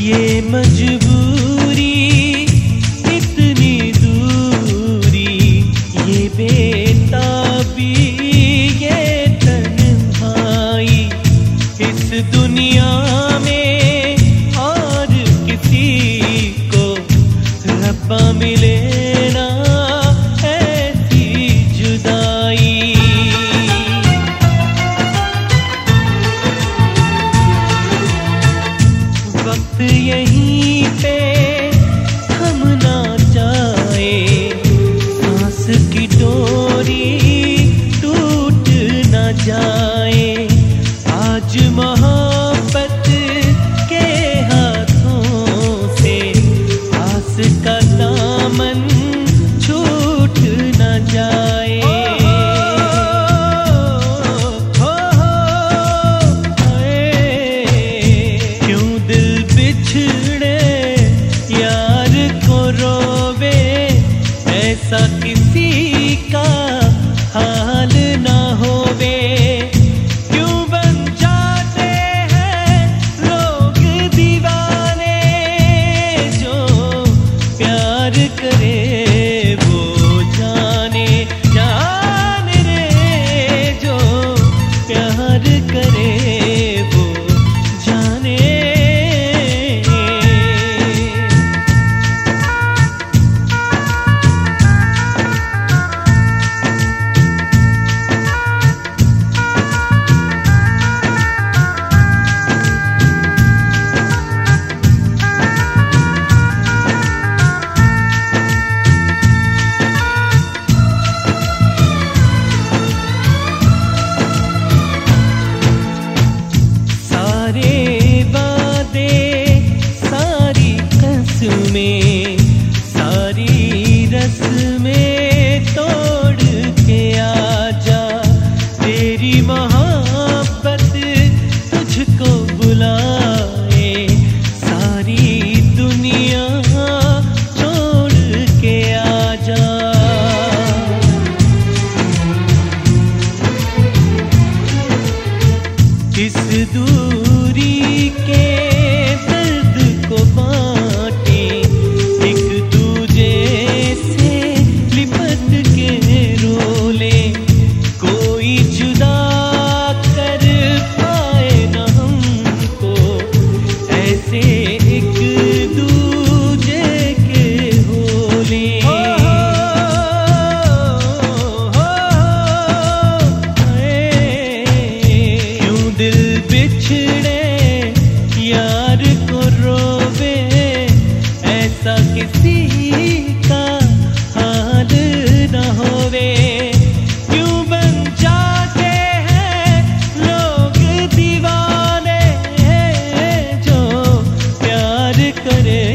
ये मजबूरी, इतनी दूरी, ये बेताबी, ये तन्हाई, इस दुनिया में और किसी को रब्बा मिले ना ऐसी जुदाई। वक्त यहीं पे थमना जाए, सांस की डोरी टूट न जाए। आज मोहब्बत के हाथों से आस का दामन छूट न जाए। क्यों दिल बिछड़े यार को रोवे, ऐसा किसी का हाल ना होवे। क्यों बन जाते हैं लोग दीवाने, जो प्यार करे वो जाने, जान रे जो प्यार करे वो जाने। सारे वादे, सारी कसमें, सारी रस्में तोड़ के आजा। तेरी मोहब्बत तुझको बुलाए, सारी दुनिया छोड़ के आजा। इस दूरी के दर्द को बांटे, एक दूजे से लिपट के रोले। कोई जुदा कर पाए न हमको, ऐसे एक दूजे के होले। क्यों दिल बिछड़े यार को रोवे, ऐसा किसी का हाल न होवे। क्यों बन जाते हैं लोग दीवाने, जो प्यार करे